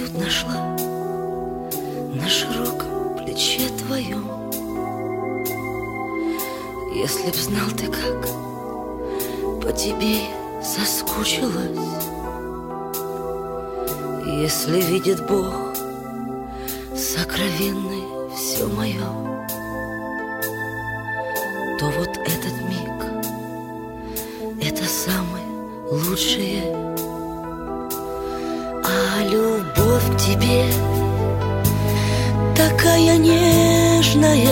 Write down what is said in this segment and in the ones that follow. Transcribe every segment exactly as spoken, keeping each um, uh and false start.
приют нашла на широком плече твоем. Если б знал ты, как по тебе соскучилась, если видит Бог сокровенный все мое, то вот этот миг — это самое лучшее. А любовь к тебе такая нежная,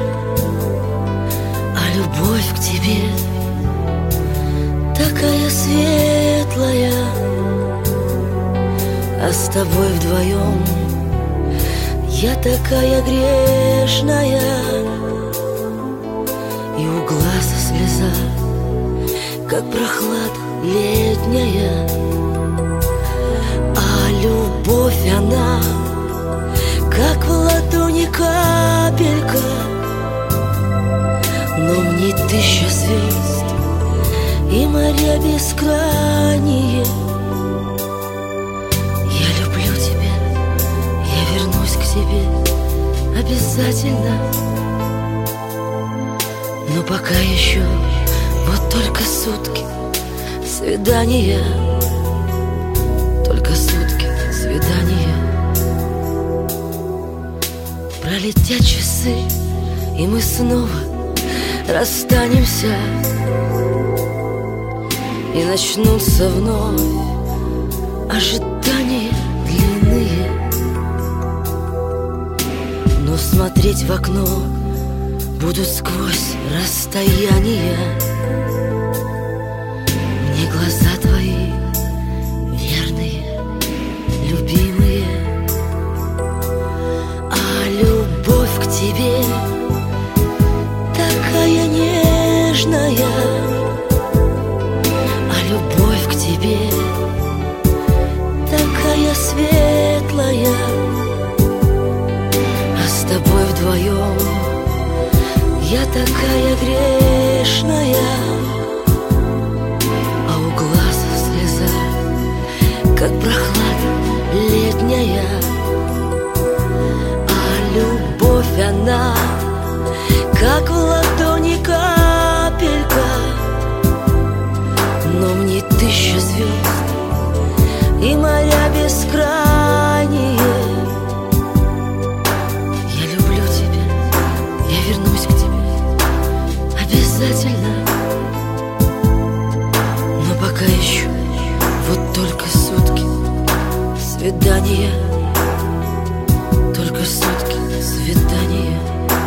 а любовь к тебе такая светлая, а с тобой вдвоем я такая грешная, и у глаза слеза, как прохлада летняя. А любовь она, как в ладони капелька, но мне тысяча звезд и моря бескрайние. Я люблю тебя, я вернусь к тебе обязательно, но пока еще вот только сутки свидания, только сутки свидания. Пролетят часы, и мы снова расстанемся, и начнутся вновь ожидания длинные. Но смотреть в окно будут сквозь расстояние. Мне глаза твои верные, любимые. А любовь к тебе такая нежная, а любовь к тебе такая светлая, а с тобой вдвоем я такая грешная, а у глаз слеза, как прохлада летняя. А любовь она, как в ладони капелька, но мне тысяча звезд и моря бескрайние. Я люблю тебя, я вернусь к тебе обязательно, но пока еще вот только сутки свидания, только сутки свидания.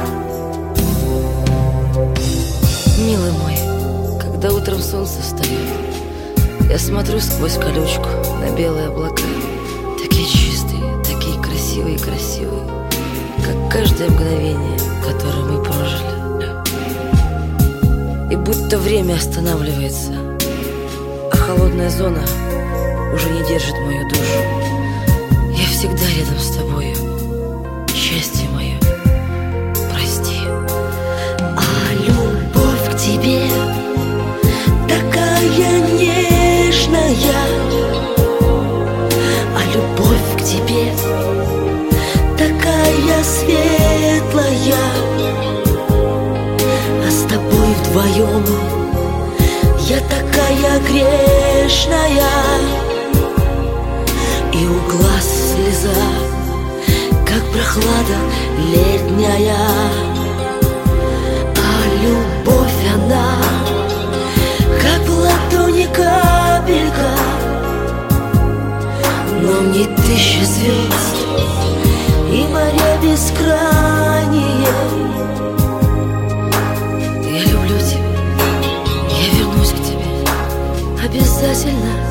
Милый мой, когда утром солнце встает, я смотрю сквозь колючку на белые облака, такие чистые, такие красивые, красивые, как каждое мгновение, которое мы прожили. И будто время останавливается, а холодная зона уже не держит мою душу. Я всегда рядом с тобою, счастье мое, прости. А любовь к тебе такая нежная, а любовь к тебе такая светлая, а с тобой вдвоем я такая грешная, и у глаз слеза, как прохлада летняя. А любовь она, как в ладони капелька, но мне тысяча звезд и моря бескрайние. Я люблю тебя, я вернусь к тебе обязательно,